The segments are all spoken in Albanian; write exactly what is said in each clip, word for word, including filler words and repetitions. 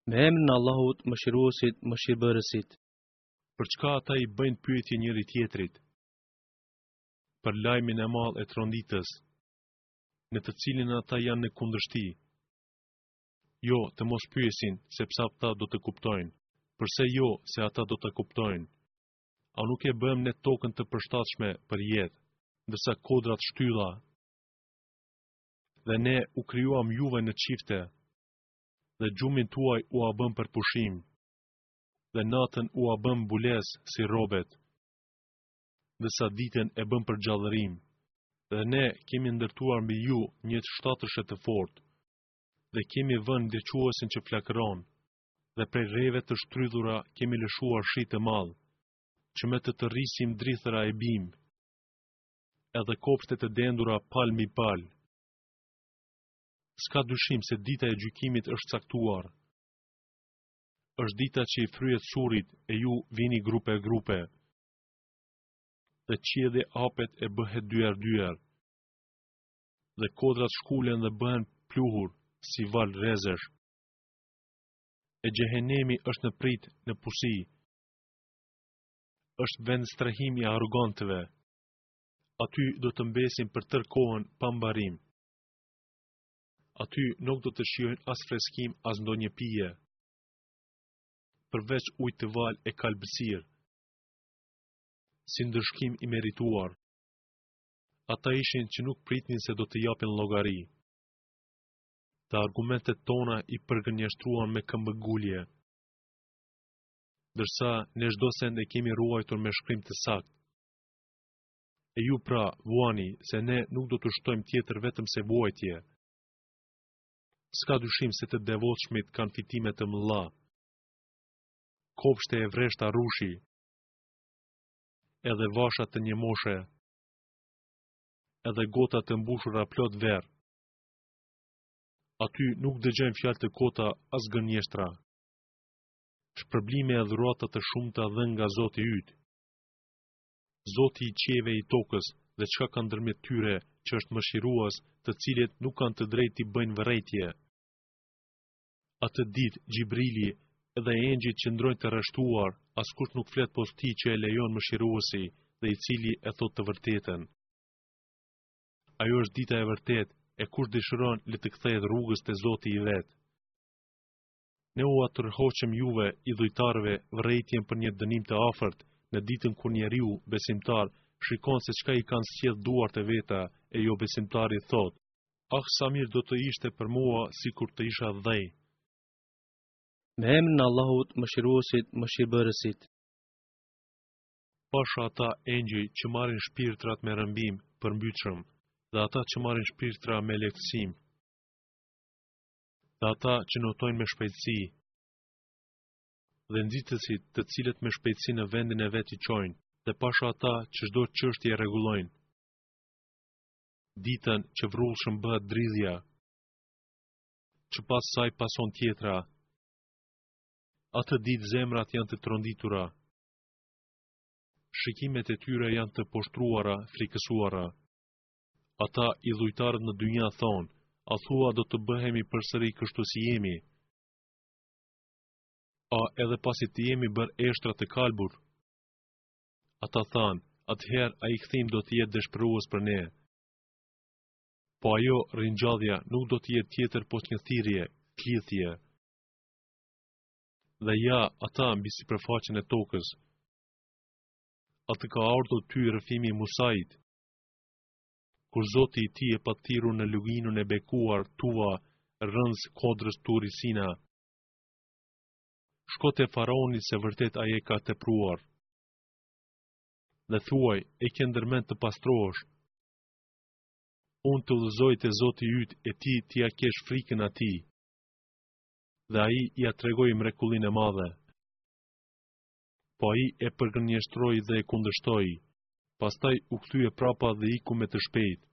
Me emrin e Allahut, mëshiruesit, mëshirbërësit. Për çka ata i bëjnë pyetje njëri tjetrit? Për lajmin e madh e tronditës, në të cilin ata janë në kundërshti. Jo, të mos pyesin, sepse ata do të kuptojnë. Përse jo, se ata do të kuptojnë. A nuk e bëm ne tokën të përshtatshme për jetë, ndërsa kodrat shtylla? Dhe ne u krijuam juve në çifte, dhe gjumin tuaj u a bëm për pushim, dhe natën u a bëm mbulesë si robet, ndërsa ditën e bëm për gjallërim. Dhe ne kemi ndërtuar mbi ju një shtatërshe të fortë, dhe kemi vënë ndjequesin që flakëron, dhe prej rreve të shtrydhura kemi lëshuar shi të madh, që me të të rrisim drithëra e bim, edhe kopshtet e dendura pal mbi pal. S'ka dyshim se dita e gjykimit është caktuar. Është dita që i fryet surit e ju vini grupe grupe, dhe qielli hapet e bëhet dyer dyer, dhe kodrat shkulen dhe bëhen pluhur si val rezesh. E xhehenemi është në prit në pusi. Është vend strehimi i arrogantëve. Aty do të mbesin për tërë kohën pa mbarim. Aty nuk do të shijojnë as freskim as ndonjë pije, përveç ujë të val e kalbësir, si ndëshkim i merituar. Ata ishin që nuk pritnin se do të japin llogari. Të argumentet tona i përgënjeshtruan me këmbëgulje, ndërsa ne çdo send e kemi ruajtur me shkrim të saktë. E ju pra, vuani, se ne nuk do të shtojmë tjetër vetëm se vuajtje. S'ka dyshim se të devotshmit kanë fitime të mëdha. Kopshte e vreshta rushi, edhe vasha të një moshe, edhe gota të mbushura plot verë. Aty nuk dëgjojnë fjalë të kota as gënjeshtra. Shpërblime e dhurata të shumta dhe nga Zoti yt. Zoti i qieve i tokës dhe çka ka ndërmjet tyre, që është mëshirues, të cilët nuk kanë të drejtë të bëjnë vërejtje. Atë ditë Gjibrili edhe engjëjt që ndrojnë të rreshtuar, askush nuk flet post tij që e lejon mëshiruesi dhe i cili e thot të vërtetën. Ajo është dita e vërtetë, e kush dëshiron le të kthehet rrugës te Zoti i vet. Ne u atërhoqëm juve, i dhujtarëve, vërejtjen për një dënim të afërt, në ditën kur njeriu besimtar shikon se çka i kanë sjell duart e veta, e jo besimtari thot: "Ah, sa mirë do të ishte për mua sikur të isha dhej." Me emrin e Allahut, mëshiruesit, mëshirbërësit. Pasha ata engjëj që marrin shpirtrat me rëmbim përmbytshëm, dhe ata që marrin shpirtra me lehtësim, dhe ata që notojnë me shpejtësi, dhe nxitësit të cilët me shpejtësi në vendin e vet i çojnë, dhe pasha ata që çdo çështje e rregullojnë. Ditën që vrullshëm bëhet dridhja, që pas saj pason tjetra. Atë ditë zemrat janë të tronditura. Shikimet e tyre janë të poshtruara, frikësuara. Ata i dhujtarët në dynja thonë: "A thua do të bëhemi përsëri kështu si jemi? A edhe pasi të jemi bërë eshtra të kalbur?" Ata thanë: "Atëherë ai kthim do të jetë dëshpërues për ne." Po ajo ringjallja nuk do të jetë tjetër post një thirrje, klithje. Dhe ja, ata mbi sipërfaqen e tokës. Atë ka ardhur ty rrëfimi i Musait, kur Zoti i tij e patiru në luginën e bekuar Tuva, rrënz kodrës Turi Sina. Shko te faraoni se vërtet ai e ka tepruar. Dhe thuaj: "E ke ndërmend të pastrohesh? Unë të udhëzoj te Zoti yt e ti t'ia kesh frikën atij." Dhe ai ja tregoi mrekullinë e madhe. Po ai e përgënjeshtroi dhe e kundërshtoi. Pastaj u kthye prapa dhe iku me të shpejtë.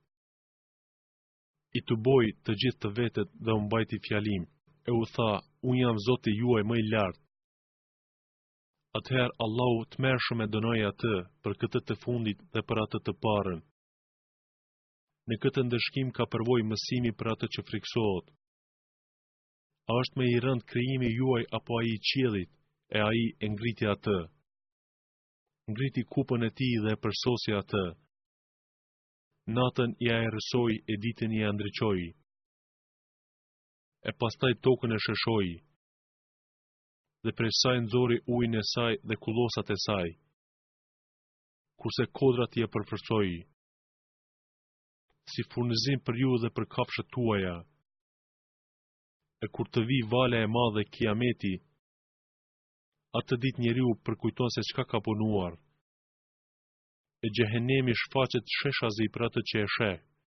I tuboi të gjithë të vetët dhe u mbajti fjalim, e u tha: "Unë jam Zoti juaj më i lartë." Atëherë Allahu tmerrshëm e dënoi atë për këtë të fundit dhe për atë të parën. Në këtë ndëshkim ka përvojë mësimi për atë që friksohet. A është me i rënd krijimi juaj apo ai i qiellit, e ai e ngriti atë. Ngriti kupën e tij dhe e përsosi atë. Natën i erësoi e ditën i ndriçoi. E pastaj tokën e shëshoi. Dhe prej saj nxori ujin e saj dhe kullosat e saj. Kurse kodrat i e përforcoi. Si furnizim për ju dhe për kafshët tuaja. E kur të vi vala e madhe kiameti, atë ditë njeriu përkujton se çka ka punuar. E xhehenemi shfaqet sheshazi për atë që e sheh.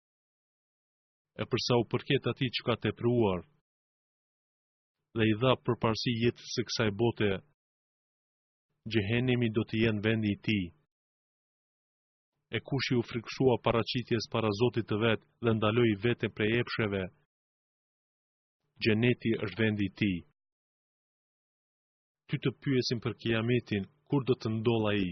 E përsa u përket atij që ka tepruar, dhe i dha përparësi jetës së kësaj bote, xhehenemi do të jenë vendi i tij. E kush i u frikësua paraqitjes para Zotit të vet dhe ndaloi veten prej epsheve, xheneti është vendi i tij. Ty të pyesin për kiametin, kur do të ndodhë ai?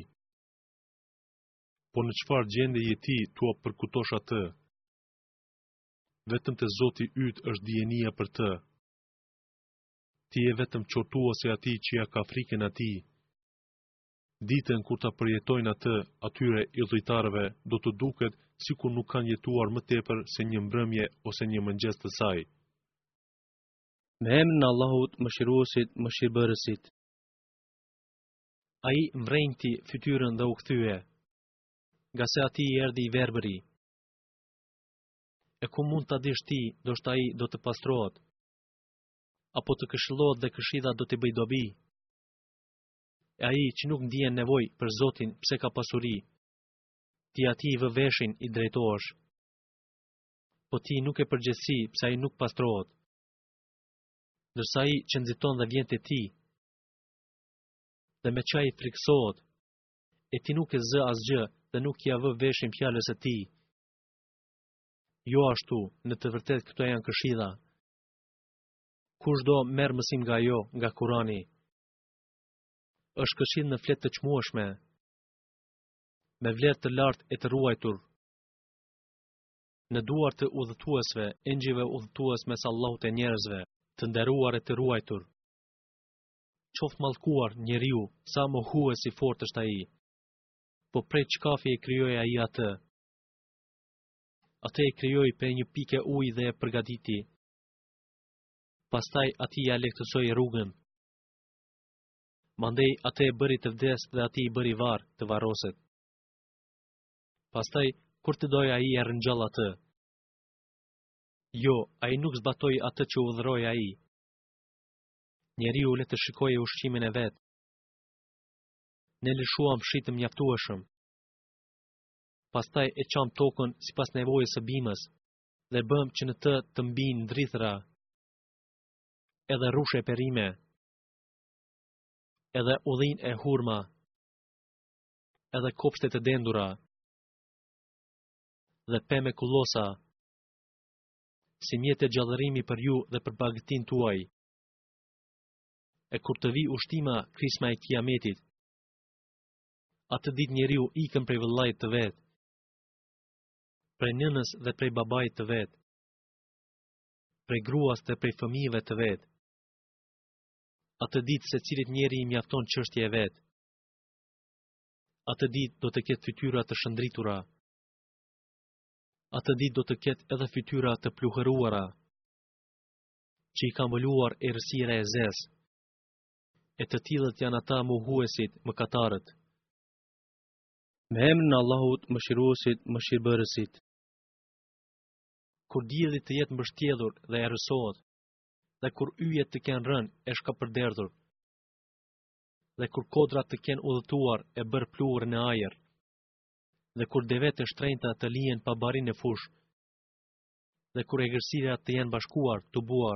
Po në çfarë gjendje je ti tua përkutosh atë? Vetëm te Zoti yt është dijenia për të. Ti je vetëm qortuesi atij që ja ka frikën atij. Ditën kur ta përjetojnë atë, atyre idhujtarëve do të duket sikur nuk kanë jetuar më tepër se një mbrëmje ose një mëngjes të saj. Me emrin e Allahut, Mëshiruesit, Mëshirbërësit. Ai mvrejti fytyrën dhe u kthye, nga se atij i erdhi i verbëri. E ku mund ta dish ti, ndoshta ai do të pastrohet, apo të këshillohet dhe këshilla do t'i bëj dobi. E ai që nuk ndjen nevojë për Zotin pse ka pasuri, ti atij vë veshin i drejtohesh. Po ti nuk e përgjithësi pse ai nuk pastrohet. Ndërsa ai që nxiton dhe vjen te ti, dhe me çaj friksohet, e ti nuk e zë asgjë dhe nuk ja vë veshin fjalës së tij. Jo ashtu, në të vërtetë këto janë këshilla. Kushdo merr mësim nga ajo, nga Kurani. Është këshill në fletë të çmueshme, me vlerë të lartë e të ruajtur. Në duar të udhëtuesve, engjëve udhëtues mes Allahut e njerëzve, të nderuar e të ruajtur. Qoftë mallkuar njeriu, sa mohues i fortë është ai. Po prej çkafi e krijoi ai atë. Atë e krijoi prej një pike uji dhe e përgatiti. Pastaj atij ja lehtësoi rrugën. Mandej atë e bëri të vdes dhe atij i bëri varr të varroset. Pastaj kur të doi ai e rëngjall atë. Jo, ai nuk zbatoi atë që udhëroi ai. Njeriu le të shikojë ushqimin e vet. Ne lëshuam shitëm mjaftueshëm. Pastaj e çam tokën sipas nevojës së bimës dhe bëm që në të të mbijnë ndrithëra, edhe rrushe perime, edhe udhinë e hurma, edhe kopshte të dendura, dhe pemë kullosa, si mjetë e gjallërimi për ju dhe për bagëtin tuaj. E kur të vi ushtima krisma e kiametit, atë ditë njeriu ikën prej vëllait të vet, prej nënës dhe prej babait të vet, prej gruas dhe prej fëmijëve të vet. Atë ditë secilit njeri i mjafton çështja e vet. Atë ditë do të ketë fytyra të shëndritura. Atë ditë do të ketë edhe fytyra të pluhëruara, që i ka mbuluar errësira e zezë. E të tillët janë ata mohuesit, mëkatarët. Me emrin e Allahut, Mëshiruesit, Mëshirbërësit. Kur dielli të jetë mbështjellur dhe errësohet, dhe kur yjet të kenë rënë e shkapërderdhur, dhe kur kodrat të kenë udhëtuar e bërë pluhur në ajër, dhe kur devet e shtrenjta të lihen pa barin e fush, dhe kur egërsirat të jenë bashkuar, të buar,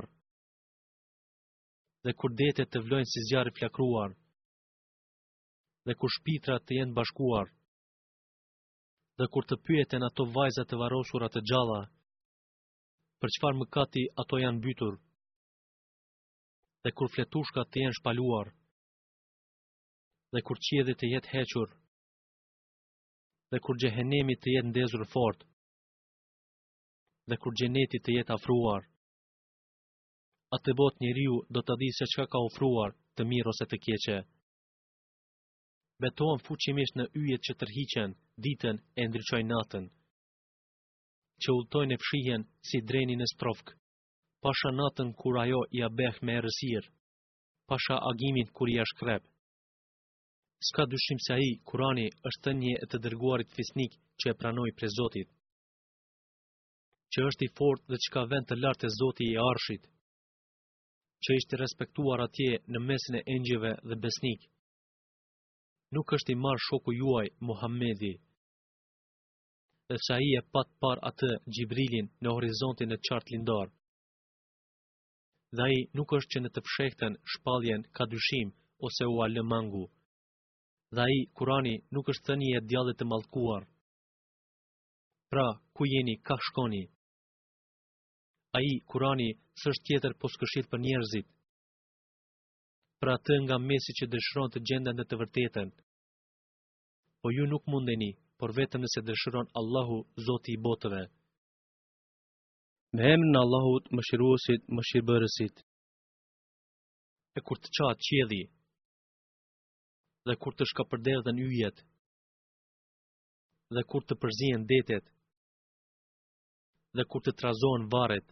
dhe kur detet të vlojnë si zjarri flakruar, dhe kur shpitrat të jenë bashkuar, dhe kur të pyeten ato vajzat të varrosura të gjalla, për çfarë mëkati ato janë mbytur, dhe kur fletushkat të jenë shpaluar, dhe kur qielli të jetë hequr, dhe kur xhehenemi të jetë ndezur fort, dhe kur xheneti të jetë afruar. atë botë njeriu do të di se çka ka ofruar, të mirë ose të keqe. Betohen fuqimisht në yjet që tërhiqen ditën e ndriçojnë natën, që udhtojnë e fshihen si dreni në strofk, pasha natën kur ajo ia beh me errësirë, pasha agimin kur ia shkrep. S'ka dyshim se ai, Kurani, është të një e të dërguarit fisnik që e pranoi prej Zotit, që është i fortë dhe që ka vend të lartë e Zoti i Arshit, që ishte respektuar atje në mesin e engjëve dhe besnik. Nuk është i marrë shoku juaj, Muhamedi, dhe që ai e pat par atë Gjibrilin në horizontin e qartë lindar. Dhe ai nuk është që në të fshehtën shpalljen ka dyshim ose u alë mangu. Dhe ai, Kurani, nuk është thënie e djallit të mallkuar. Pra, ku jeni, ka shkoni? Ai, Kurani, s'është tjetër po këshill për njerëzit, për atë nga mesi që dëshiron të gjenden në të vërtetën. Po ju nuk mundeni, por vetëm nëse dëshiron Allahu, Zoti i botëve. Me emrin e Allahut, Mëshiruesit, Mëshirbërësit. E kur të qahet qielli, dhe kur të shkapërderdhen yjet, dhe kur të përzihen detet, dhe kur të trazohen varret,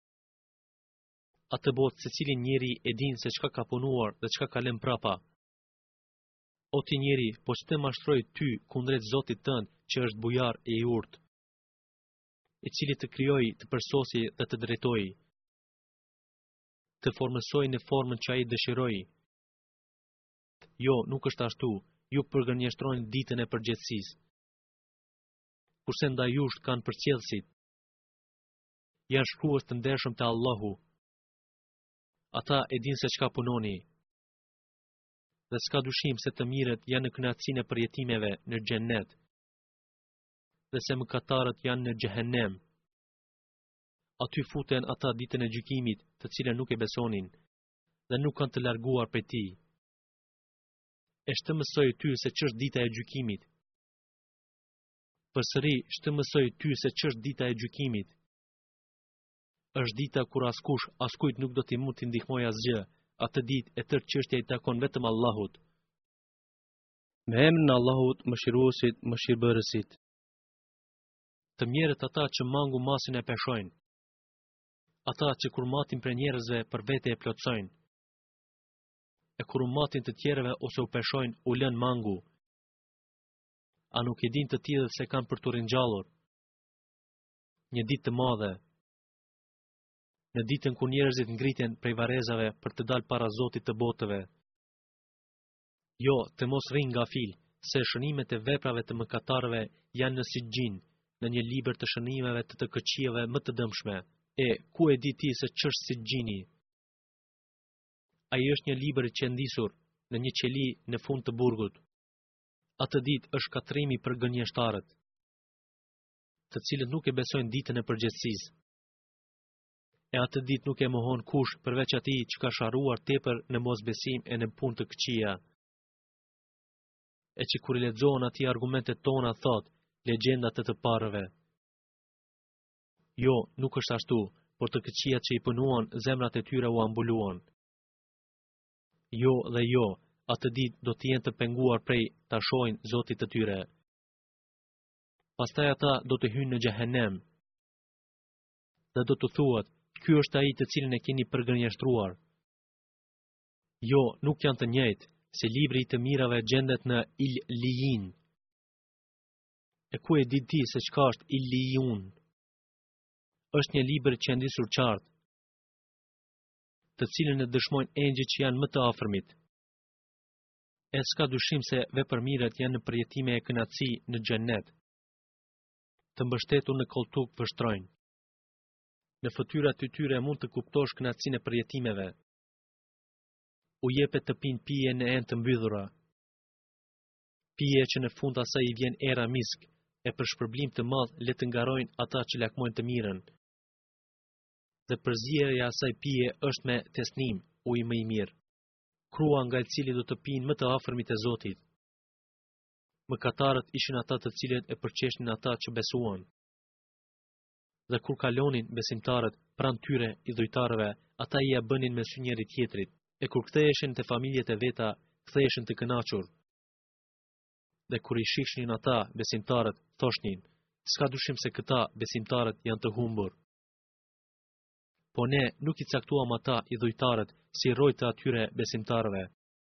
atë botë secili njeri e din se çka ka punuar dhe çka ka lënë prapa. O ti njeri, po ç'të mashtroj ty kundrejt Zotit tënd që është bujar e i urtë, i cili të krijoi, të përsosi dhe të drejtoi, të formësoi në formën që ai dëshiroi. Jo, nuk është ashtu, ju përgënjeshtroni ditën e përgjithësisë. Kurse ndaj jush kanë përcjellësit, janë shkruës të ndershëm të Allahu. Ata e din se çka punoni. Dhe s'ka dyshim se të mirët janë në kënaqësinë e përjetimeve në xhennet, dhe se mëkatarët janë në xhehenem. Aty futen ata ditën e gjykimit, të cilën nuk e besonin, dhe nuk kanë të larguar prej tij. E shtë mësoj ty se ç'është dita e gjykimit. Përsëri, shtë mësoj ty se ç'është dita e gjykimit. Është dita kur askush, askujt nuk do t'i mund t'i ndihmoj asgjë. Atë ditë e tërë çështja i takon vetëm Allahut. Me emrin e Allahut, Mëshiruesit, Mëshirbërësit. Të mjerët ata që mangu masin e peshojnë, ata që kur matin për njerëzve për vete e plotsojnë, e kur u matin të tjerëve ose u peshojnë u lën mangu. A nuk e din të tillë se kanë për të ringjallur një ditë të madhe, në ditën kur njerëzit ngriten prej varrezave për të dalë para Zotit të botëve. Jo, të mos rrin ngafil, se shënimet e veprave të mëkatarëve janë në Sijjin, në një libër të shënimeve të të këqijave më të dëmshme. E, ku e di ti se ç'është Sijjini? Ai është një libër i qendisur në një qeli në fund të burgut. Atë ditë është katrimi për gënjeshtarët, të cilët nuk e besojnë ditën e përgjithësisë. E atë ditë nuk e mohon kush përveç atij që ka sharruar tepër në mosbesim e në punë të këqija. E që kur i lexohen atij argumentet tona, thot, legjenda të të parëve. Jo, nuk është ashtu, por të këqijat që i punuan, zemrat e tyre u ambuluan. Jo dhe jo, atë ditë do të jenë të penguar prej ta shohin Zotit të tyre. Pastaj ata do të hyjnë në xhehenem. Dhe do të thuhet, ky është ai të cilin e keni përgënjeshtruar. Jo, nuk janë të njëjtë, se libri i të mirave gjendet në Il-Lijin. E ku e di ti se çka është Il-Lijun? Është një libër qendisur qartë, të cilën e dëshmojnë engjëjt që janë më të afërmit. E s'ka dyshim se vepërmirët janë në përjetime e kënaqësi në xhennet, të mbështetur në koltuk vështrojnë. Në fytyrat e tyre mund të kuptosh kënaqësinë e përjetimeve. U jepet të pinë pije në enë të mbyllura. Pije që në fund asaj i vjen era misk, e për shpërblim të madh le të ngarojnë ata që lakmojnë të mirën. Dhe përzierja e asaj pije është me tesnim, ujë më i mirë, krua nga i cili do të pinë më të afërmit e Zotit. Mëkatarët ishin ata të cilët e përqeshnin ata që besuan. Dhe kur kalonin besimtarët pranë tyre i dhujtarëve, ata i ja bënin me sy njëri tjetrit, e kur ktheheshin te familjet e veta, ktheheshin të kënaqur. Dhe kur i shihnin ata besimtarët, thoshnin: s'ka dyshim se këta besimtarët janë të humbur. Po ne nuk i caktuam ata i dhujtarët si roj të atyre besimtarëve.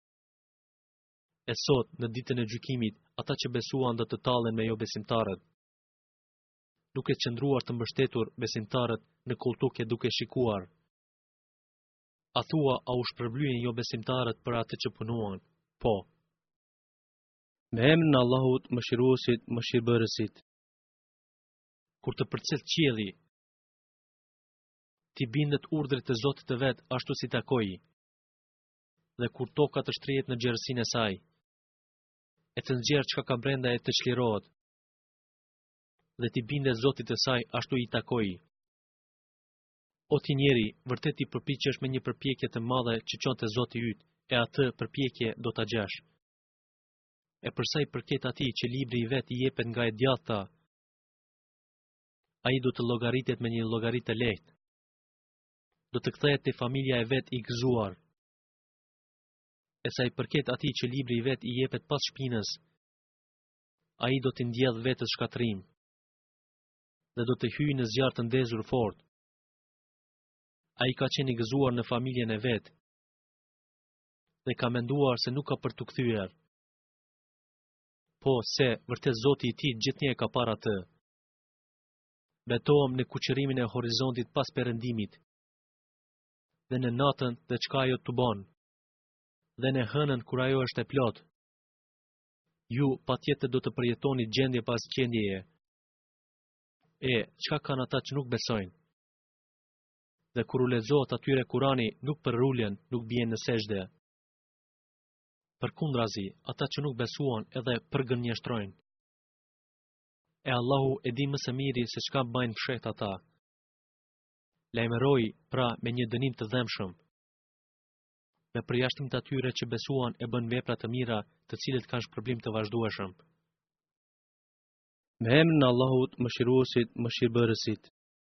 E sot, në ditën e gjykimit, ata që besuan do të tallen me jo besimtarët. Duke qëndruar të mbështetur besimtarët në koltuke duke shikuar. A thua, a u shpërblyen jo besimtarët për atë që punuan? Po. Me emrin e Allahut, Mëshiruesit, Mëshirbërësit. Kur të përcjell qielli, ti bindet urdhrit të Zotit të vet ashtu si takoi. Dhe kur toka të shtrihet në gjerësinë e saj, e të nxjerr çka ka brenda e të çlirohet, dhe ti bindet Zotit të saj ashtu i takoi. O ti njeri, vërtet i përpiqesh me një përpjekje të madhe që çonte Zoti yt, e atë përpjekje do ta gjesh. E përsa i përket atij që libri i vet i jepet nga e djathta, ai do të llogaritet me një llogari të lehtë. Do të kthehet te familja e vet i gëzuar. E sa i përket atij që libri i vet i jepet pas shpinës, ai do të ndjedh vetes shkatrim dhe do të hyjë në zjarr të ndezur fort. Ai ka qenë i gëzuar në familjen e vet dhe ka menduar se nuk ka për të kthyer. Po se vërtet Zoti i tij gjithnjë e ka parë atë. Betohem në kuqërimin e horizontit pas perëndimit, dhe në natën dhe çka ajo të bon, dhe në hënën kur ajo është e plot. Ju patjetër do të përjetoni gjendje pas gjendjeje. E, çka kanë ata që nuk besojnë? Dhe kur u lexohet atyre Kurani, nuk përrullen, nuk bien në sejdë. Përkundrazi, ata që nuk besuan edhe përgënjeshtrojnë. E Allahu e di më së miri se çka bëjnë fshet ata. Lajmëroi pra me një dënim të dhëmshëm. Me përjashtim të atyre që besuan e bën vepra të mira, të cilët kanë shpërblim të vazhdueshëm. Me emrin e Allahut, Mëshiruesit, Mëshirbërësit.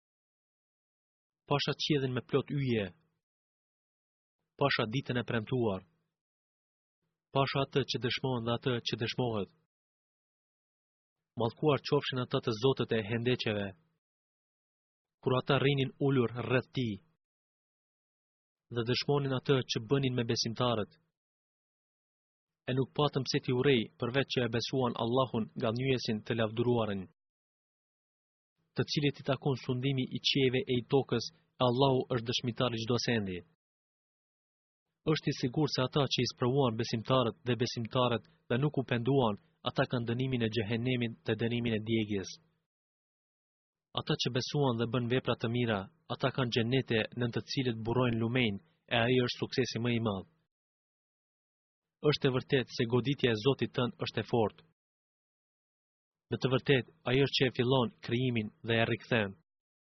Pasha qiellin me plot yje. Pasha ditën e premtuar. Pasha atë që dëshmon dhe atë që dëshmohet. Mallkuar qofshin ata të zotët e hendeqeve, kur ata rrinin ulur rreth tij, dhe dëshmonin atë që bënin me besimtarët. E nuk patëm pse t'i urej, përveç që e besuan Allahun nga njësin të lavdëruarin, të cilit i takon sundimi i qiejve e i tokës, e Allahu është dëshmitar i çdo sendi. Është i sigurt se ata që i sprovuan besimtarët dhe besimtarët dhe nuk u penduan, ata kanë dënimin e xhehenemit dhe dënimin e djegjes. Ata që besuan dhe bën vepra të mira, ata kanë xhenete në të cilët burrojnë lumenj, e ai është suksesi më i madh. Është e vërtet se goditja e Zotit tënd është e fortë. Në të vërtet, ai është që e fillon krijimin dhe e rikthen.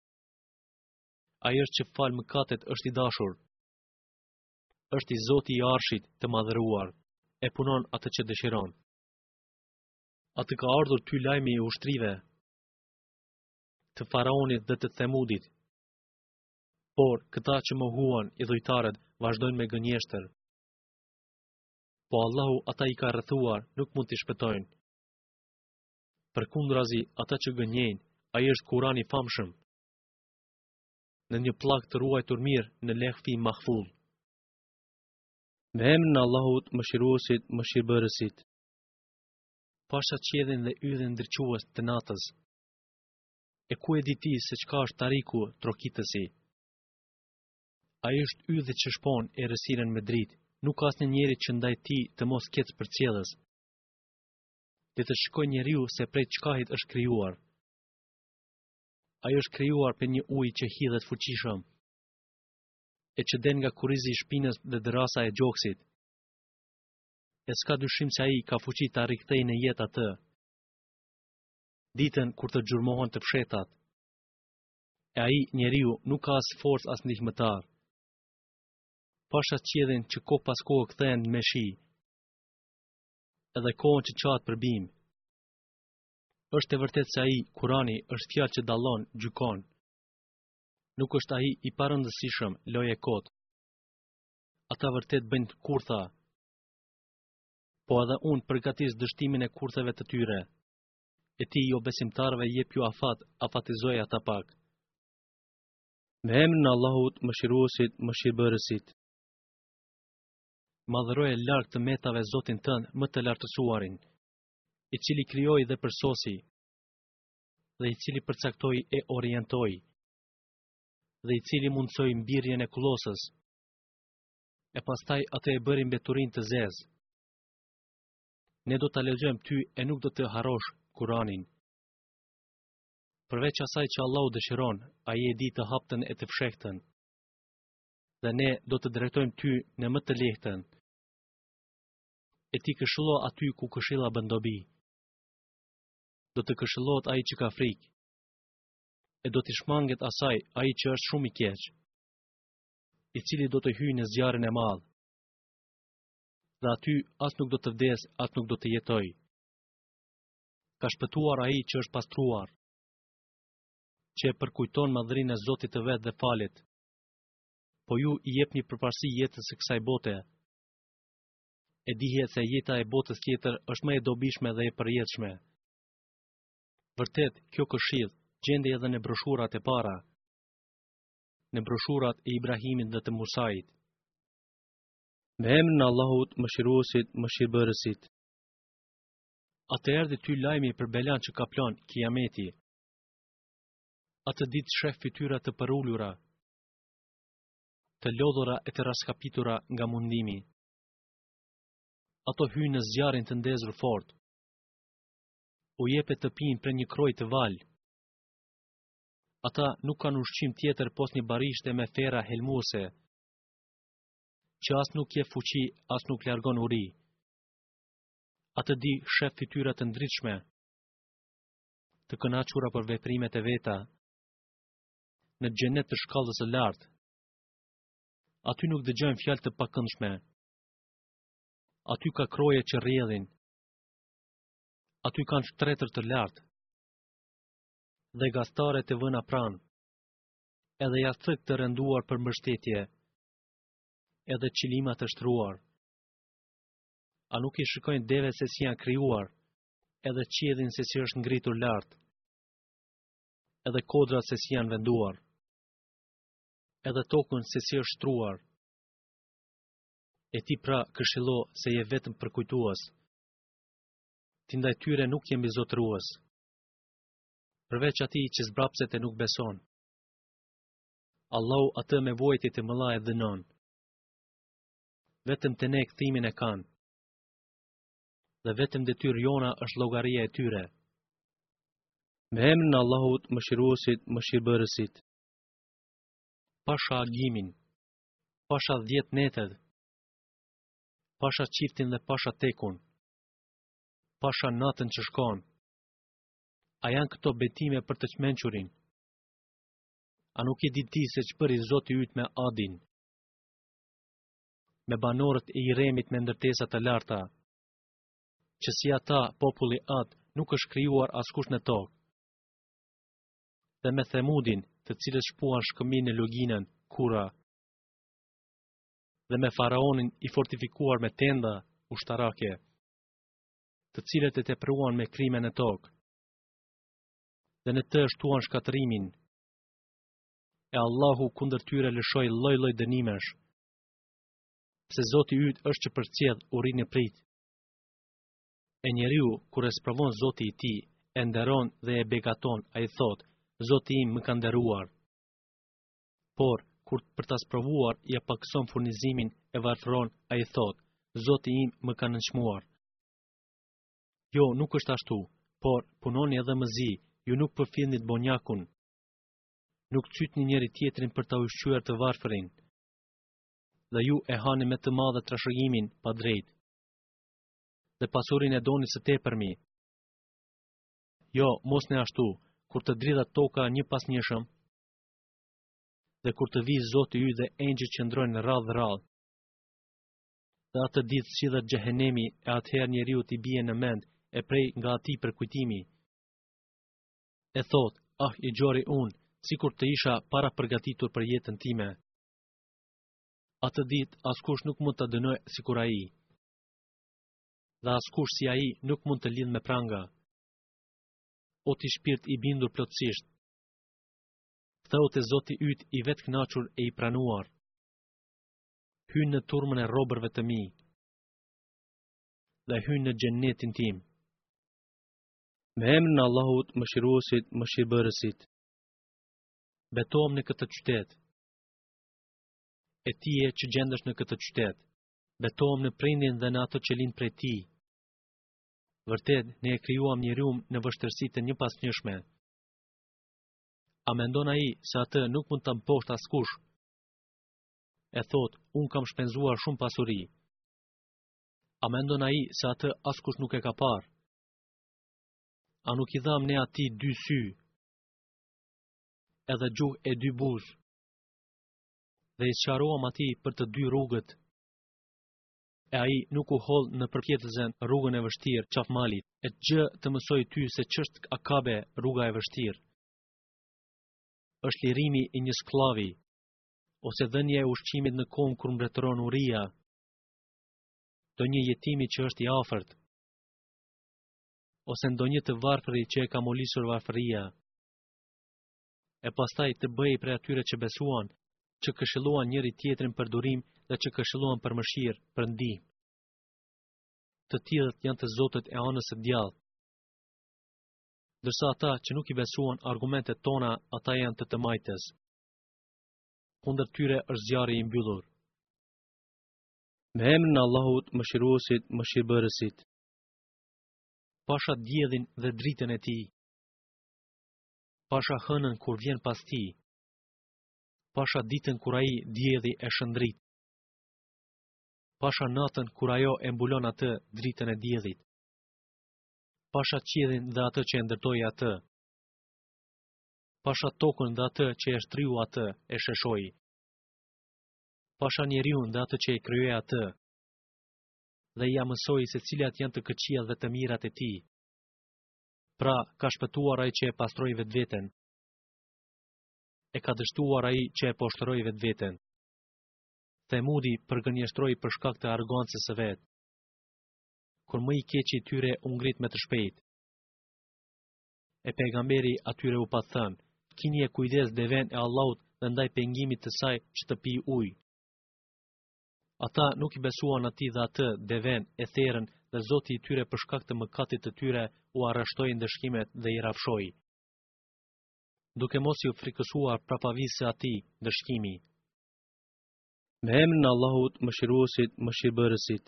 Ai është që fal mëkatet është i dashur. Është i Zoti i Arshit të madhëruar, e punon atë që dëshiron. Atë ka ardhur ty lajmi i ushtrive, të Faraonit dhe të Themudit. Por këta që mohuan i dhujtarët vazhdojnë me gënjeshtër. Po Allahu ata i ka rrethuar, nuk mund t'i shpëtojnë. Përkundrazi, ata që gënjejnë, ai është Kurani i famshëm, në një pllak të ruajtur mirë në lehfi mahfuz. Me emrin e Allahut, Mëshiruesit, Mëshirbërësit. Pasha qiellin dhe yllin ndriçues të natës. E ku e di ti se çka është tariku trokitësi? Ai është ylli që shpon e errësirën me dritë, nuk ka asnjë njeri që ndaj tij të mos ketë përcjellës. Dhe të shkojë njeriu se prej çkahit është krijuar. Ai është krijuar për një ujë që hidhet fuqishëm, e që den nga kurrizi i shpinës dhe dërasa e gjoksit. E s'ka dyshim se ai ka fuqi ta rikthejë në jetë atë, ditën kur të gjurmohen të fshetat. E ai, njeriu, nuk ka as forcë as ndihmëtar. Pasha qiellin që kohë pas kohë kthehen me shi, edhe kohën që qahet për bim. Është e vërtet se ai, Kurani, është fjalë që dallon, gjykon. Nuk është ai i parëndësishëm, loje kot. Ata vërtet bëjnë kurtha. Po edhe unë përgatis dështimin e kurtheve të tyre. E ti jo besimtarve jep ju afat, afatizoj ata pak. Me emrin e Allahut, Mëshiruesit, Mëshirbërësit. Madhëroje larg të metave Zotin tënd, më të lartësuarin, i cili krijoi dhe përsosi, dhe i cili përcaktoi e orientoi, dhe i cili mundsoi mbirjen e kullosës. E pastaj atë e bëri mbeturin të zezë. Ne do ta lexojmë ty e nuk do të harrosh Kur'anin. Përveç asaj që Allahu dëshiron, ai e di të haptën e të fshehtën. Dhe ne do të drejtojmë ty në më të lehtën. E ti këshillo aty ku këshilla bën dobi. Do të këshillohet ai që ka frikë. E do të shmanget asaj ai që është shumë i keq, i cili do të hyjë në zjarrin e madh. Dhe aty as nuk do të vdes, as nuk do të jetoj. Ka shpëtuar ai që është pastruar, që e përkujton madhrinë e Zotit të vet dhe falet. Po ju i jepni përparësi jetës së kësaj bote. E dihet se jeta e botës tjetër është më e dobishme dhe e përjetshme. Vërtet, kjo këshill gjendej edhe në broshurat e para, në broshurat e Ibrahimit dhe të Musait. Me emrin e Allahut, Mëshiruesit, Mëshirbërësit. Atë erdhi ty lajmi për Belan që ka plan Kiameti. Atë ditë shef fytyra të përullura, të lodhura e të raskapitura nga mundimi. Ato hyjnë në zjarrin të ndezur fort. U jepet të pinë për një kroj të val. Ata nuk kanë ushqim tjetër pos një barishte me fera helmuese, që as nuk je fuqi, as nuk largon uri. Atë di shef fytyra të ndritshme, të kënaqura për veprimet e veta, në xhenet të shkallës së lartë. Aty nuk dëgjojnë fjalë të pakëndshme. Aty ka kroje që rrjedhin. Aty kanë shtretër të lartë, dhe gastare të vëna pranë, edhe jastëk të rënduar për mbështetje, edhe qilima të shtruar. A nuk i shikojnë deve se si janë krijuar, edhe qiellin se si është ngritur lart, edhe kodrat se si janë venduar, edhe tokën se si është shtruar. E ti pra këshillo se je vetëm përkujtues. Ti ndaj tyre nuk je mbizotërues, përveç atij që zbrapset e nuk beson. Allahu atë me vojtje të mëdha e dënon. Vetëm të ne kthimin e kanë, dhe vetëm detyrë jona është llogaria e tyre. Me emrin e Allahut, Mëshiruesit, Mëshirbërësit. Pasha agimin, pasha dhjetë netet, pasha qiftin dhe pasha tekun, pasha natën që shkon. A janë këto betime për të çmençurin? A nuk e di ti se ç'bëri Zoti yt me Adin, me banorët e Iremit me ndërtesa të larta, që si ata populli Ad nuk është krijuar askush në tokë. Dhe me Themudin, të cilët shpuan shkëmbin në loginën Kura, dhe me faraonin i fortifikuar me tenda ushtarake, të cilët e tepruan me krime në tokë, dhe në të shtuan shkatërimin. E Allahu kundër tyre lëshoi lloj-lloj dënimesh, se Zoti yt është që përcjell urinë e prit. E njeriu, kur e sprovon Zoti i tij, e nderon dhe e begaton, ai thot, Zoti im më ka nderuar. Por, kur për ta sprovuar i apakson furnizimin e varfëron, ai thot, Zoti im më ka nënçmuar. Jo, nuk është ashtu, por punoni edhe mëzi, ju nuk përfillnit bonjakun. Nuk cytni njëri tjetrin për ta ushqyer të varfërin. Dhe ju e hani me të madhe trashëgimin pa drejt. Dhe pasurin e doni së tepërmi. Jo, mos ne ashtu, kur të dridhat toka një pas njëshëm, dhe kur të vijë Zoti yt dhe engjëjt që ndrojnë radh radh. Dhe atë ditë sillet xhehenemi, e atëherë njeriu t'i bie në mend e prej nga atij përkujtimi. E thot, ah i gjori unë, sikur të isha para përgatitur për jetën time. Atë ditë askush nuk mund të dënoj sikur ai. Dhe askush si ai nuk mund të lidh me pranga. O ti shpirt i bindur plotësisht. Theu te Zoti yt i vetë kënaqur e i pranuar. Hynë në turmën e robërve të mi. Dhe hynë në xhennetin tim. Me emrin e Allahut, Mëshiruesit, Mëshirbërësit. Betohem në këtë qytet. E ti e që gjendesh në këtë qytet. Betohem në prindin dhe në atë që lind prej ti. Vërtet, ne e krijuam njeriun në vështirësitë një pas njëshme. A mendon ai se atë nuk mund të mposht askush? E thot, unë kam shpenzuar shumë pasuri. A mendon ai se atë askush nuk e ka parë? A nuk i dham ne ati dy sy, edhe gjuhë e dy buzë, dhe i sqaruam ati për të dy rrugët, e ai nuk u holl në përpjetësen rrugën e vështirë qafmalit, e gjë të mësoj ty se ç'është akabe rruga e vështirë. Është lirimi i një sklavi, ose dhënia e ushqimit në kohën kur mbretëron uria, do një jetimi që është i afërt, ose ndonjë të varfëri që e ka molisur varfëria, e pastaj të bëj për atyre që besuan, që këshilluan njëri tjetrin për durim dhe që këshilluan për mëshirë, për ndihmë. Të tillët janë të Zotit e anës së djathtë. Ndërsa ata që nuk i besuan argumentet tona, ata janë të të majtës. Kundër tyre është zjarri i mbyllur. Me emrin e Allahut, Mëshiruesit, Mëshirbërësit. Pasha diellin dhe dritën e tij. Pasha hënën kur vjen pas tij. Pasha ditën kur ai dielli e shëndrit. Pasha natën kur ajo e mbulon atë dritën e diellit. Pasha qiellin dhe atë që e ndërtoi atë. Pasha tokën dhe atë që e shtriu atë e sheshoi. Pasha njeriun dhe atë që e krijoi atë. Dhe ja mësoi se cilat janë të këqijat dhe të mirat e tij. Pra, ka shpëtuar ai që e pastroi vetveten. E ka dështuar ai që e poshtëroi vetveten. Themudi përgënjeshtroi për shkak të arrogancës së vet. Kur më i keqi tyre u ngrit me të shpejt. E pejgamberi atyre u pa thënë, kini e kujdes deven e Allahut dhe ndaj pengimit të saj që të pi ujë. Ata nuk i besuan atij dhe atë deven e therrën dhe Zoti i tyre për shkak të mëkatit të tyre u arreshtoi ndëshkimet dhe i rrafshoi. Duke mos i frikësuar prapavisë së atij ndëshkimi. Me emrin e Allahut, Mëshiruesit, Mëshirbërësit.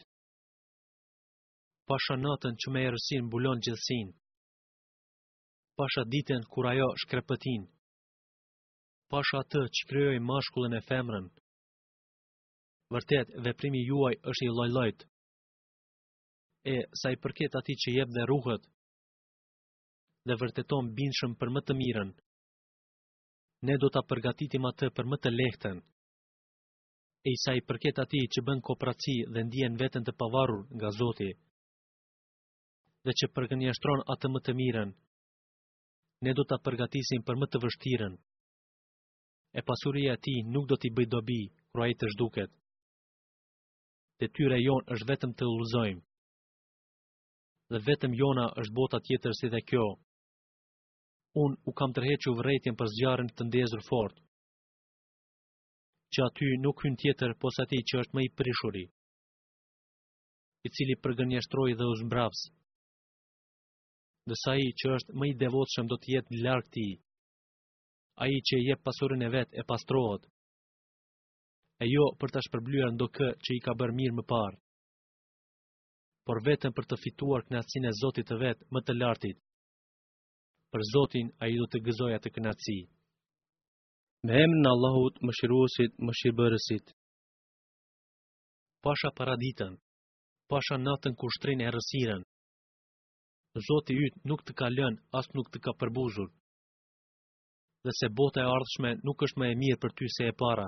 Pasha natën që me errësin mbulon gjithësinë. Pasha ditën kur ajo shkrepëtin. Pasha atë që krijoi mashkullin e femrën. Vërtet, veprimi juaj është i lloj-llojit. E sa i përket atij që jep dhe ruhet, dhe vërteton bindshëm për më të mirën, ne do ta përgatitim atë për më të lehtën. E sa i përket atij që bën kooperaci dhe ndjen veten të pavarur nga Zoti, dhe që përgënjeshtron atë më të mirën, ne do ta përgatisim për më të vështirën. E pasuria e tij nuk do t'i bëj dobi kur ai të zhduket. Detyra jon është vetëm të udhëzojmë. Dhe vetëm jona është bota tjetër si dhe kjo. Unë u kam tërhequr vërejtjen për zjarrin të ndezur fort, që aty nuk hyn tjetër pos atij që është më i prishuri, i cili përgënjeshtroi dhe u zmbrapс. Dërsa ai që është më i devotshëm do të jetë larg tij. Ai që i jep pasurinë e vet e pastrohet, e jo për ta shpërblyer ndokë që i ka bërë mirë më parë, por vetëm për të fituar kënaqësinë e Zotit të vet më të lartit. Për Zotin ai do të gëzojë atë kënaqësi. Me emrin e Allahut, Mëshiruesit, Mëshirbërësit. Pasha paraditën, pasha natën kur shtrin errësirën. Zoti yt nuk të ka lënë as nuk të ka përbuzur. Dhe se bota e ardhshme nuk është më e mirë për ty se e para.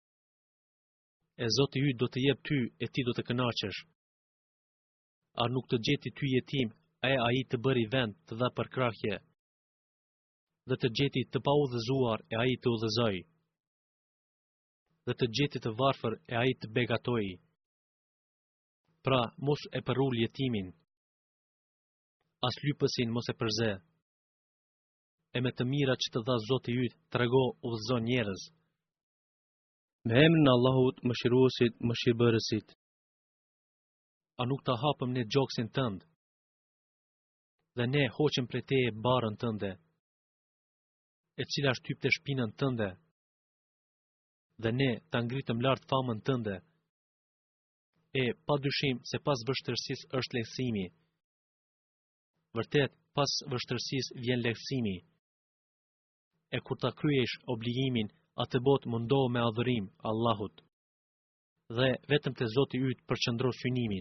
E Zoti yt do të jep ty e ti do të kënaqesh. A nuk të gjeti ty jetim, e ai të bëri vend të dha për krahje. dhe të gjeti të paudhëzuar e ai të udhëzoj, dhe të gjeti të varfër e ai të begatoi. Pra, mos e përrull jetimin, as lypësin mos e përze. E me të mira që të dha Zoti yt, trego udhëzon njerëz. Me emrin e Allahut, Mëshiruesit, Mëshirbërësit. A nuk ta hapëm ne gjoksin tënd? Dhe ne hoqëm prej teje barën tënde, e cila shtyp të shpinën tënde. Dhe ne ta ngritëm lart famën tënde. E pa dyshim se pas vështërsis është lehtësimi. Vërtet, pas vështërsis vjen lehtësimi. E kur ta kryesh obligimin, atë botë mundohu me adhurim Allahut. Dhe vetëm te Zoti yt përqendro synimin.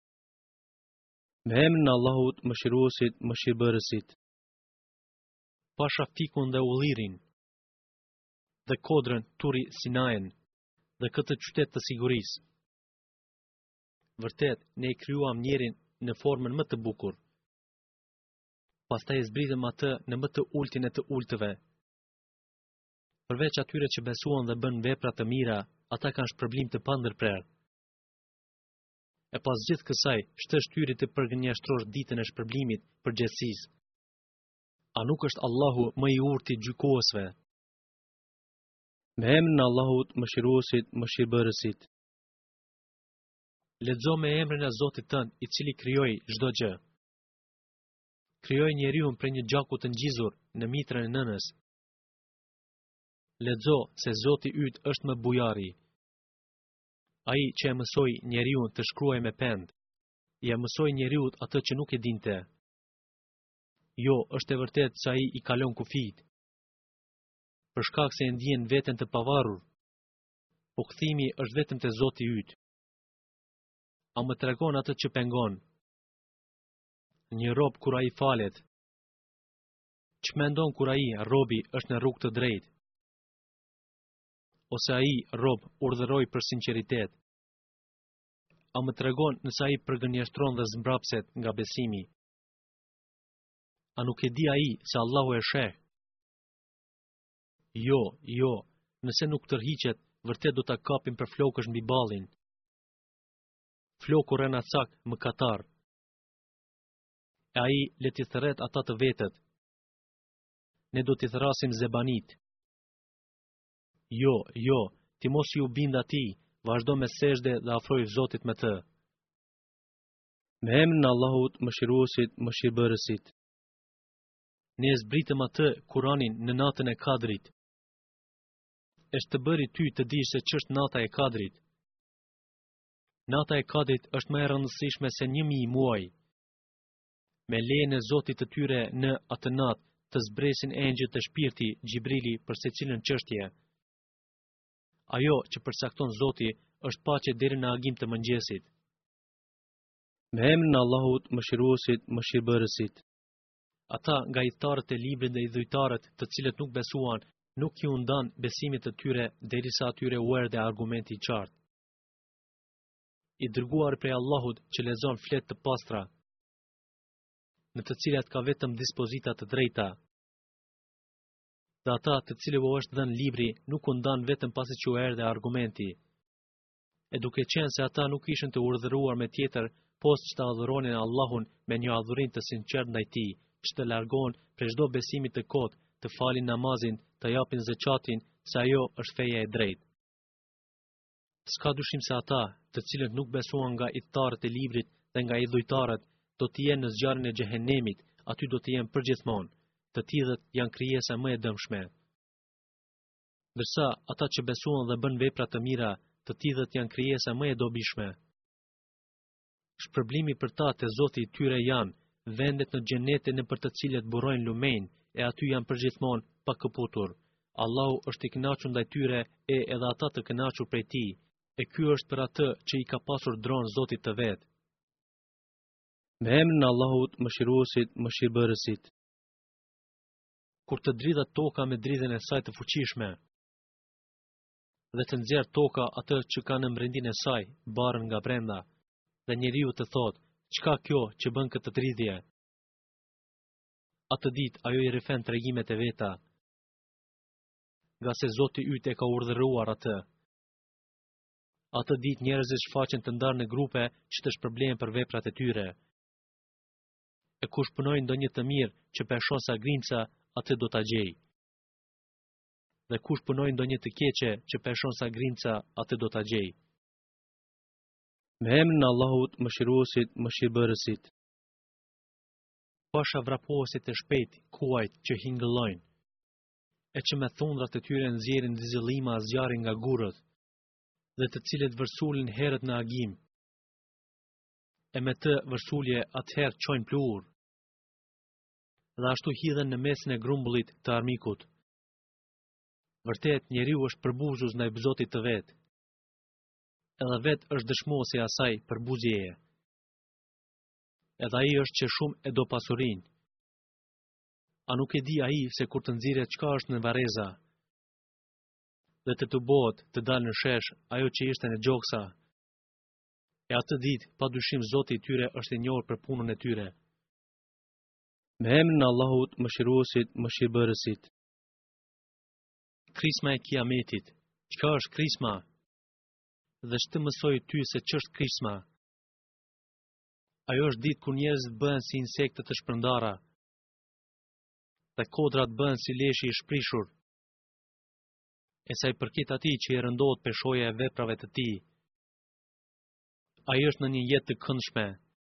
Me emrin e Allahut, Mëshiruesit, Mëshirbërësit. Pasha fikun dhe ullirin, dhe kodrën turi Sinajen, dhe këtë qytet të sigurisë. Vërtet, ne e krijuam njerin në formën më të bukur. Pastaj e zbritëm atë në më të ultin e të ultëve. Përveç atyre që besuan dhe bën vepra të mira, ata kanë shpërblim të pandërprer. E pas gjithë kësaj, shtë shtyri të përgënjashtrosh ditën e shpërblimit për gjithësisë. A nuk është Allahu më i urtë i gjykuesve? Me emrin e Allahut, Mëshiruesit, Mëshirbërësit. Lexo me emrin e Zotit tënd, i cili krijoi çdo gjë. Krijoi njeriu prej një gjaku të ngjizur në mitrën e nënës. Lexo se Zoti yt është më bujari. Ai që e mësoi njeriu të shkruajë me pend, i e mësoi njeriu atë që nuk e dinte. Jo, është e vërtet se ai i kalon kufijt, për shkak se e ndjen veten të pavarur. Po kthimi është vetëm te Zoti yt. A më tregon atë që pengon? Një rob kur ai falet, ç'mendon kur ai, robi, është në rrugë të drejtë? Ose ai, rob, urdhëroi për sinqeritet? A më tregon nëse ai përgënjeshtron dhe zmbrapset nga besimi? A nuk e di ai se Allahu e sheh? Jo, jo, nëse nuk tërhiqet, vërtet do ta kapim për flokësh mbi ballin. Floku rrenacak mëkatar. E ai le t'i thërret ata të vetët. Ne do t'i thrasim zebanit. Jo, jo, ti mos ju bind atij, vazhdo me sejdë dhe afroj Zotit me të. Me emrin e Allahut, Mëshiruesit, Mëshirbërësit. Ne zbritëm atë Kur'anin në natën e Kadrit. Është të bëri ty të dish se ç'është nata e Kadrit. Nata e Kadrit është më e rëndësishme se një mijë muaj. Me lejen e Zotit të tyre në atë natë të zbresin engjëjt e shpirti Gjibrili për secilën çështje. Ajo që përcakton Zoti është paqe deri në agim të mëngjesit. Me emrin e Allahut, Mëshiruesit, Mëshirbërësit. Ata nga idhtarët e librit dhe idhujtarët të cilët nuk besuan, nuk i u ndan besimit të tyre derisa atyre u erdhi argumenti i qartë. I dërguar prej Allahut që lexon flet të pastra, në të cilat ka vetëm dispozita të drejta. Dhe ata të cilëve u është dhënë libri nuk u ndan vetëm pasi që u erdhi argumenti. E duke qenë se ata nuk ishin të urdhëruar me tjetër, post që të adhuronin Allahun me një adhurim të sinqert ndaj tij, që të largohen prej çdo besimi të kotë, të falin namazin, të japin zeqatin, se ajo është feja e drejtë. S'ka dyshim se ata, të cilët nuk besuan nga idhtarët e librit dhe nga idhujtarët, do të jenë në zjarrin e xhehenemit, aty do të jenë përgjithmonë. Të tillët janë krijesa më e dëmshme. Ndërsa ata që besuan dhe bën vepra të mira, të tillët janë krijesa më e dobishme. Shpërblimi për ta te Zoti i tyre janë vendet në xhenete në për të cilët burrojnë lumen, e aty janë përgjithmonë pa këputur. Allahu është i kënaqur ndaj tyre e edhe ata të kënaqur prej tij, e ky është për atë që i ka pasur dronë Zotit të vet. Me emrin e Allahut, Mëshiruesit, Mëshirbërësit. Kur të dridhat toka me dridhen e saj të fuqishme, dhe të nxjerr toka atë që ka në brendin e saj, barën nga brenda, dhe njeriu të thotë, çka kjo që bën këtë dridhje? Atë ditë ajo i rifen tregimet e veta, nga se Zoti yt e ka urdhëruar atë. Atë ditë njerëzit shfaqen të ndarë në grupe që të shpërblehen për veprat e tyre. E kush punoi ndonjë të mirë që peshon sa grinca, atë do ta gjej. Dhe kush punoi ndonjë të keqe që peshon sa grinca, atë do ta gjej. Me emrin e Allahut, Mëshiruesit, Mëshirbërësit. Pasha vraposit e shpejt, kuajt që hingëllojnë, e që me thundrat e tyre nxjerrin dizëllima zjarri nga gurët, dhe të cilët vërsulin herët në agim. E me të vërsulje atëherë çojnë pluhur. Dhe ashtu hidhen në mesin e grumbullit të armikut. Vërtet, njeriu është përbuzus ndaj Zotit të vet. Edhe vet është dëshmuesi i asaj përbuzjeje. Edhe ai është që shumë e do pasurinë. A nuk e di ai se kur të nxirret çka është në vareza, dhe të tubohet të dalë në shesh ajo që ishte në gjoksa. E atë ditë, pa dyshim Zoti i tyre është i njohur për punën e tyre. Me emrin e Allahut, Mëshiruesit, Mëshirbërësit. Krisma e Kiametit. Çka është krisma? Dhe ç'të mësoi ty se ç'është krisma? Ajo është ditë kur njerëzit bëhen si insekte të shpërndara, dhe kodrat bëhen si leshi i shprishur. E sa i përket atij që i rëndohet peshoja e veprave të tij, ai është në një jetë të këndshme.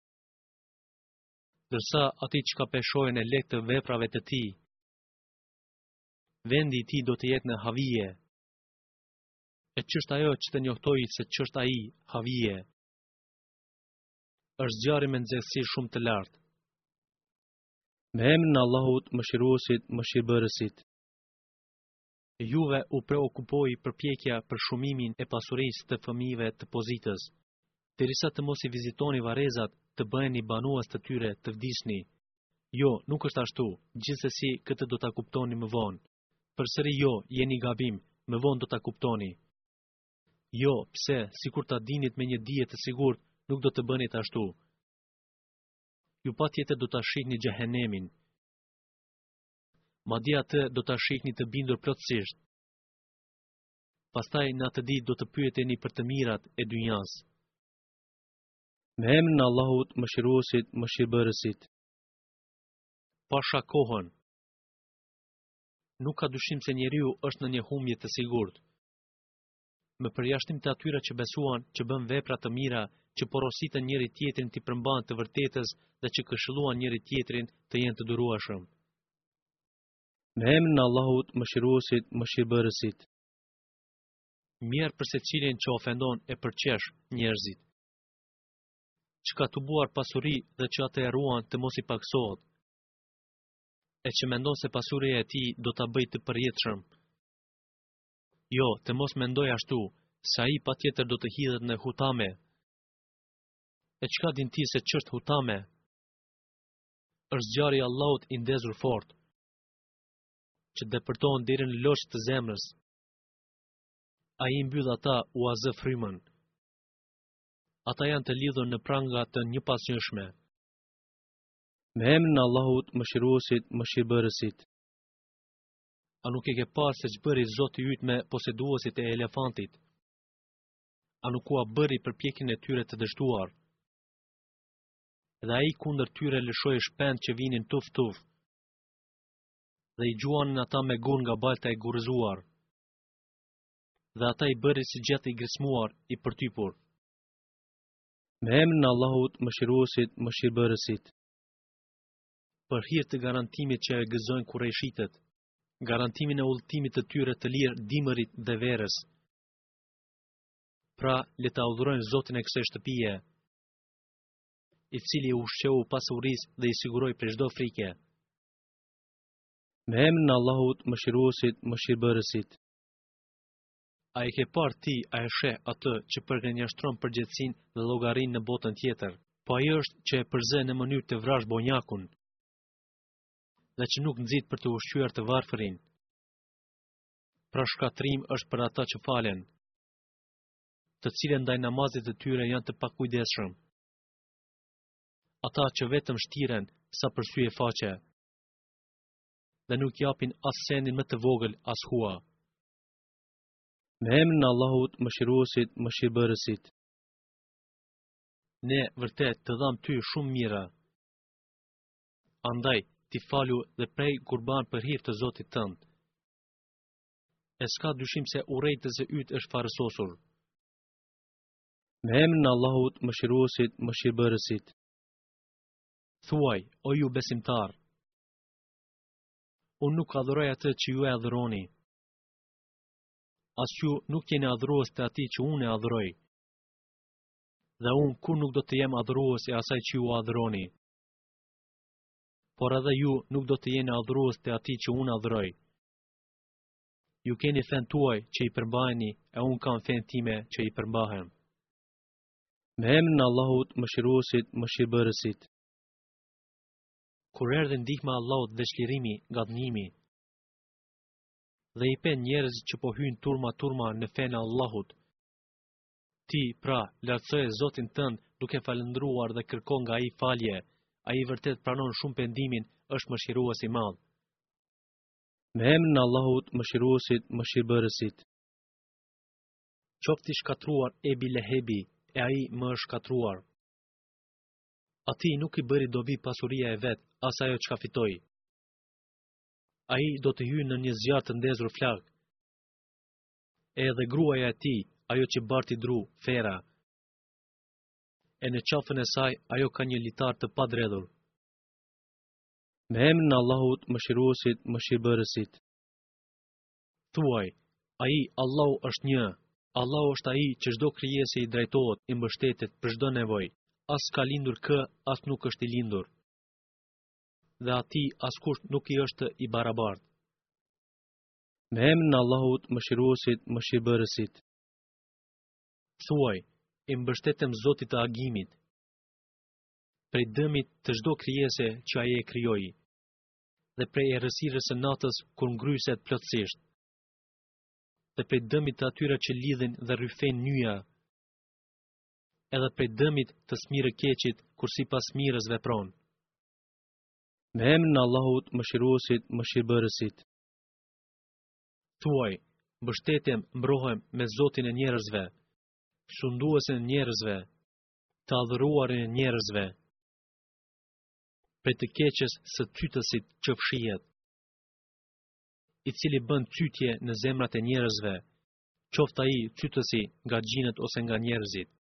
Dërsa atij që ka peshojën e lekë të veprave të tij, vendi i tij do të jetë në havije. E ç'është ajo që të njohtoj se ç'është ai, havije? Është zjarri me nxehtësi shumë të lartë. Me emrin e Allahut, Mëshiruesit, Mëshirbërësit. Juve u preokupoi përpjekja për shumimin e pasurisë të fëmijëve të pozitës, derisa të mos i vizitoni varezat, të bëheni banues të tyre të vdisni. Jo, nuk është ashtu, gjithsesi këtë do ta kuptoni më vonë. Përsëri jo, jeni gabim, më vonë do ta kuptoni. Jo, pse, sikur ta dinit me një dije të sigurt, nuk do të bënit ashtu. Ju patjetër do ta shihni xhehenemin. Madje atë do ta shihni të bindur plotësisht. Pastaj në atë ditë do të pyeteni për të mirat e dynjas. Me emrin e Allahut, Mëshiruesit, Mëshirbërësit. Pasha kohën. Nuk ka dyshim se njeriu është në një humbje të sigurt. Me përjashtim të atyre që besuan, që bën vepra të mira, që porositën njëri tjetrin t'i përmban të vërtetës dhe që këshilluan njëri tjetrin të jenë të durueshëm. Me emrin e Allahut, Mëshiruesit, Mëshirbërësit. Mirë për secilin që ofendon e përqesh njerëzit, që ka tubuar pasuri dhe që atë e ruan të mos i paksohet, e që mendon se pasuria e tij do ta bëjë të përjetshëm. Jo, të mos mendoj ashtu, se ai patjetër do të hidhet në hutame. E çka din ti se ç'është hutame? Është zjarri i Allahut i ndezur fort, që depërton deri në loçë të zemrës. Ai i mbyll ata u azë frymën. Ata janë të lidhur në pranga të njëpasnjëshme. Me emrin e Allahut, Mëshiruesit, Mëshirbërësit. A nuk e ke parë se ç'bëri Zoti yt me poseduesit e elefantit? A nuk u bëri përpjekjen e tyre të dështuar? Dhe ai kundër tyre lëshoi shpend që vinin tuf tuf, dhe i gjuanin ata me gur nga balta e gurëzuar. Dhe ata i bëri si gjatë i grismuar, i përtypur. Me emrin e Allahut, Mëshiruesit, Mëshirbërësit. Për hir të garantimit që e gëzojnë kurejshitët, garantimin e udhëtimit të tyre të lirë dimërit dhe verës. Pra, le ta udhërojnë Zotin e kësaj shtëpie, i cili u ushqeu pasurisë dhe i siguroi prej çdo frike. Me emrin e Allahut, Mëshiruesit, Mëshirbërësit. A e ke parë ti, a e sheh atë që përgënjashtron përgjegjësinë dhe llogarinë në botën tjetër, po ai është që e përzë në mënyrë të vrash bonjakun, dhe që nuk nxit për të ushqyer të varfërin. Pra shkatrim është për ata që falen, të cilët ndaj namazit të tyre janë të pakujdesshëm. Ata që vetëm shtiren sa për sy e faqe, dhe nuk japin as senin më të vogël as hua. Me emrin e Allahut, Mëshiruesit, Mëshirbërësit. Ne vërtet të dham ty shumë mira. Andaj, ti falu dhe prej kurban për hir të Zotit tënd. E s'ka dyshim se urrejtësi yt është farësosur. Me emrin e Allahut, Mëshiruesit, Mëshirbërësit. Thuaj, o ju besimtar, unë nuk adhuroj atë që ju e adhuroni. As ju nuk jeni adhurues të atij që unë e adhuroj. Dhe unë kur nuk do të jem adhurues e asaj që ju adhuroni. Por edhe ju nuk do të jeni adhurues të atij që unë adhuroj. Ju keni fen tuaj që i përmbaheni e unë kam fen time që i përmbahem. Me emrin e Allahut, Mëshiruesit, Mëshirbërësit. Kur erdhi ndihma e Allahut dhe çlirimi, gatnjimi, dhe i pen njerëz që po hyjnë turma turma në fenë e Allahut, ti pra lartësoje Zotin tënd duke falendruar dhe kërko nga ai falje. Ai vërtet pranon shumë pendimin, është mëshirues i madh. Me emrin e Allahut, Mëshiruesit, Mëshirbërësit. Qofti shkatruar Ebi Lehebi, e ai më është shkatruar. Ati nuk i bëri dobi pasuria e vet, as ajo çka fitoi. Ai do të hyjë në një zjarr të ndezur flag. Edhe gruaja e tij, ajo që barti dru, Fera. E në qafën e saj, ajo ka një litar të padredhur. Me emrin e Allahut, Mëshiruesit, Mëshirbërësit. Thuaj, ai Allahu është një. Allahu është ai që çdo krijesë i drejtohet, i mbështetet për çdo nevojë. As ka lindur kë, as nuk është i lindur. Dhe atij askush nuk i është i barabartë. Me emrin e Allahut, Mëshiruesit, Mëshirbërësit. Thuaj, i mbështetem Zotit të agimit, prej dëmit të çdo krijese që ai e krijoi, dhe prej errësirës së natës kur ngryset plotësisht, dhe prej dëmit të atyre që lidhin dhe rryfen nyja, edhe prej dëmit të smirë keqit kur sipas mirës vepron. Me emrin e Allahut, Mëshiruesit, Mëshirbërësit. Thuaj, mbështetem, mbrohem me Zotin e njerëzve, sunduesin e njerëzve, të adhuruarin e njerëzve, prej të keqes së cytësit që fshihet, i cili bën cytje në zemrat e njerëzve, qoftë ai cytësi nga gjinët ose nga njerëzit.